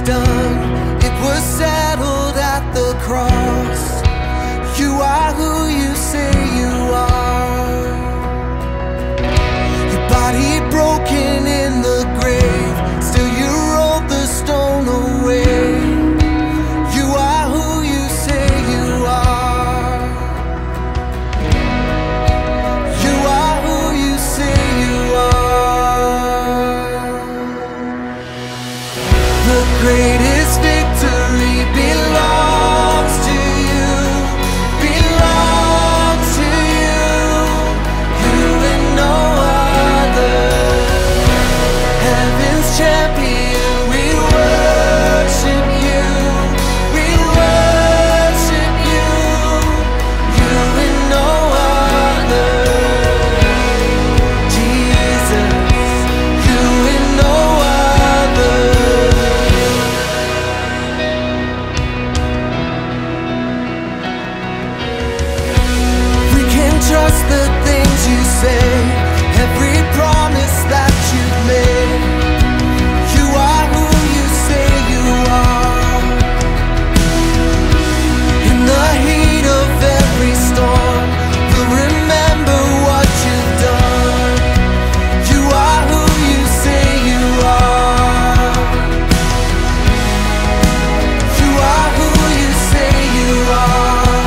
done, it was settled at the cross. You are who you say you are. Your body broken in the grave, still you rolled the stone away. You are who you say you are. You are who you say you are. The greatest victory belongs to you, belongs to you, you and no other. Heaven's champion, we worship you, we worship you, you and no other. Jesus, you and no other. We can trust the things you say, every promise that you've made. You are who you say you are. In the heat of every storm, we'll remember what you've done. You are who you say you are. You are who you say you are.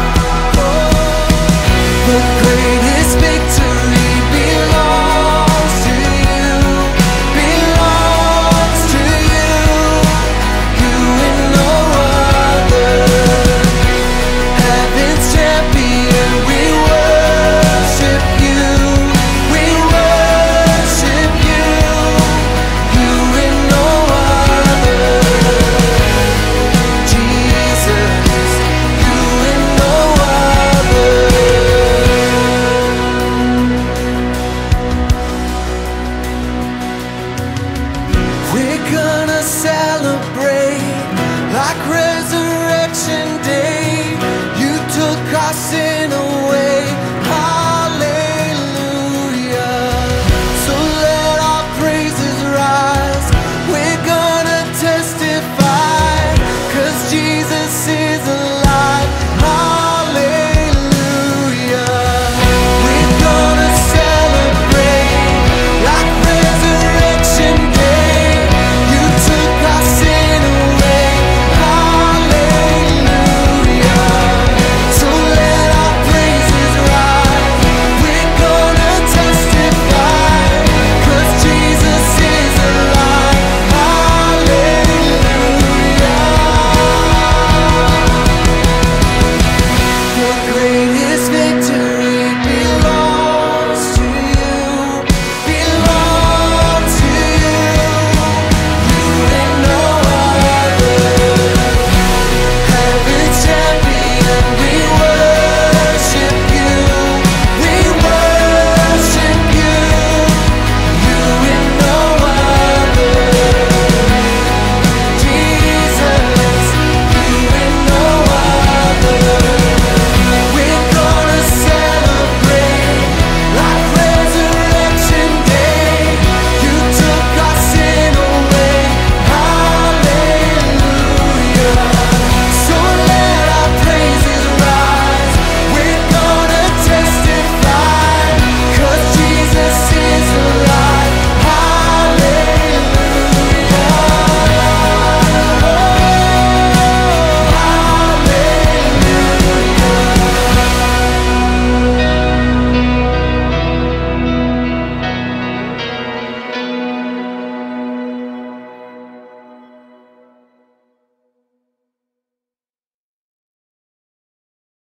The greatest victory belongs to you, belongs to you, you and no other. Heaven's champion, we worship you, we worship you, you and no other. Jesus, you and no other. We're gonna celebrate.